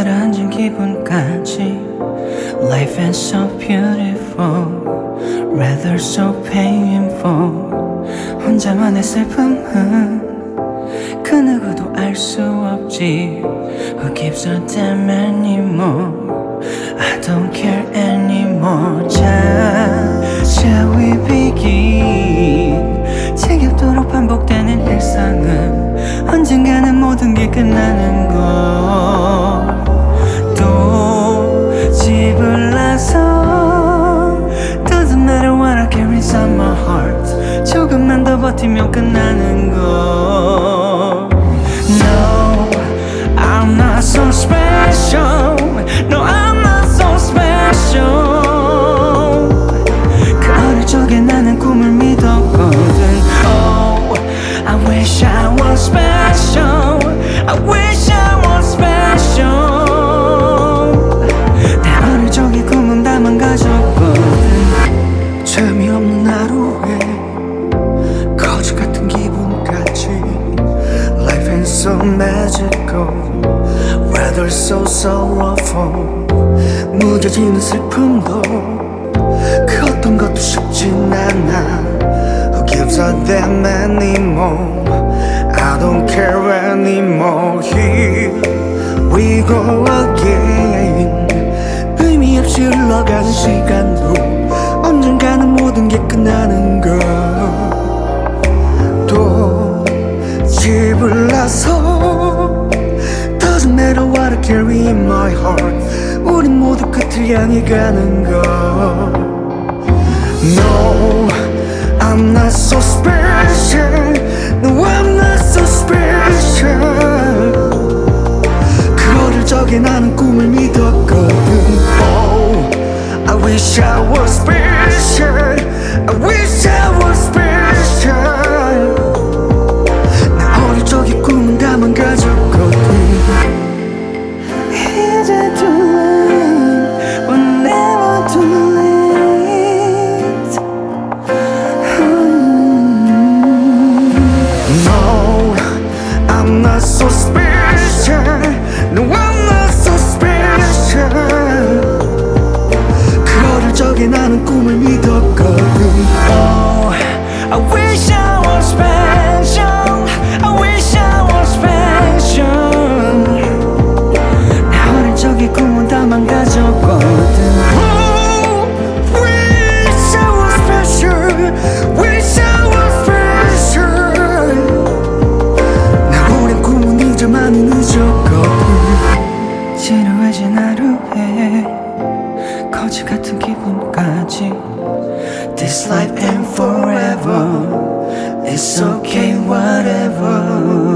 가라앉은 기분까지 Life is so beautiful Rather so painful 혼자만의 슬픔은 그 누구도 알 수 없지 Who gives a damn anymore I don't care anymore 자, shall we begin 지겹도록 반복되는 일상은 언젠가는 모든 게 끝나는 걸 또 집을 나서 Doesn't matter what I carry inside my heart 조금만 더 버티면 끝나는 걸 No, I'm not so special No, I'm not so special 그 어릴 적에 나는 꿈을 믿었거든 Oh, I wish I was special I wish I was special 내 어릴 적의 꿈은 다 망가졌거든 재미없는 하루에 거지 같은 기분까지 Life ain't so magical Rather so sorrowful 무뎌지는 슬픔도 그 어떤 것도 쉽진 않아 Who gives a damn anymore I don't care anymore Here we go again 의미 없이 흘러가는 시간도 언젠가는 모든 게 끝나는 걸 또 집을 나서 Doesn't matter what I carry in my heart 우린 모두 끝을 향해 가는 걸 No, I'm not so special No, I'm not so special 그 어릴 적에 나는 꿈을 믿었거든 Oh, I wish I was special I wish I was special 내 어릴 적의 꿈은 다 망가졌거든 이제 too late but never too late No, I'm not so special No, I'm not so special 그 어릴 적에 나는 꿈을 믿었거든 Oh, I wish I was special I wish I was special 내 어릴 적의 꿈은 다 망가졌거든 Oh, wish I was special Wish I was special 내 오랜 꿈은 이제 많이 늦었거든 지루해진 하루에 거지 같은 기분까지 This life ain't forever It's okay whatever